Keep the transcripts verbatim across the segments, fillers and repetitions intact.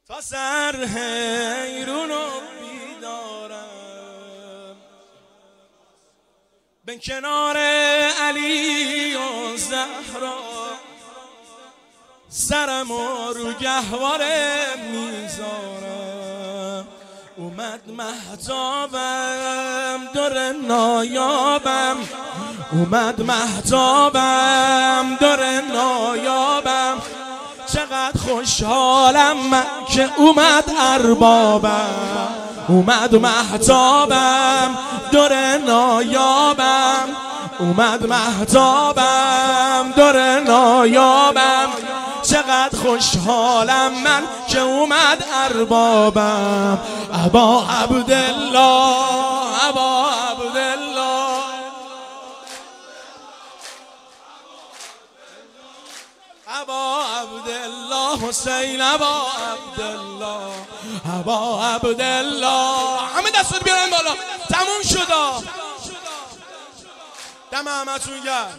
تا سر حیرون و بیدارم به کنار علی و زهرا، سرم و رو گهواره میذارم. اومد مهتابم در نایابم، اومد مهتابم در نایابم. چقدر خوشحالم من که اومد اربابم، اومد مهتابم در نایابم، اومد مهتابم در نایابم. چقدر خوشحالم من که اومد اربابم. ابا عبدالله، ابا عبدالله، ابا عبدالله حسین، ابا عبدالله، ابا عبدالله. همه دست رو بیارن بالا. تموم شد. دم همتون گرم.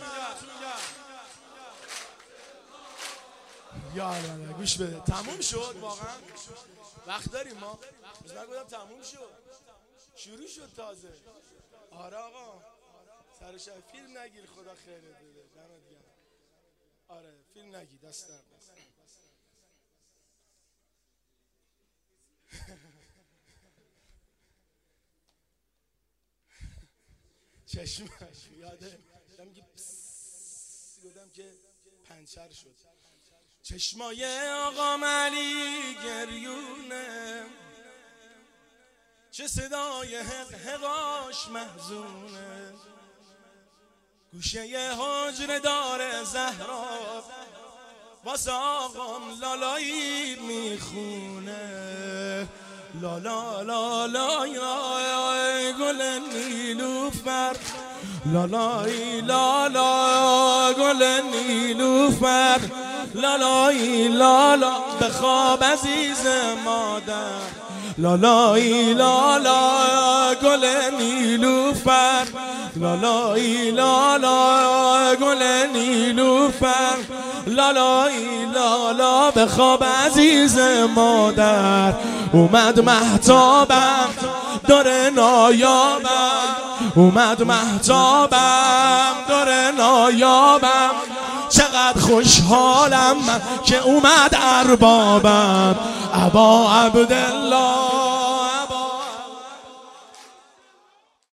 یا الله گوش بده. تموم شد واقعا. وقت داریم ما. روز نگفتم تموم شد. شروع شد تازه. آره آقا. سر شب فیلم نگیر، خدا خیرت بده. دمت گرم. آره فیلم نگیر، دست در چشمش یاده دم که گفتم که پنچر شد. چشمای آقا علی گریونه، چه صدای حق حقاش محزونه. گوشه حجره داره زهرا، واسه آقام لالایی میخونه. لالا لالا یا گل نیلوفر، لالای لالا گل نیلوفر، لالای لالا به خواب عزیز مادر. لالای لالا گل نیلوفر، لالای لالا گل نیلوفر، لالای لالا به خواب عزیز مادر. اومد مهتابم در نایابم، اومد مهتابم در نایابم. چقدر خوشحالم من که اومد اربابم. ابا عبدالله،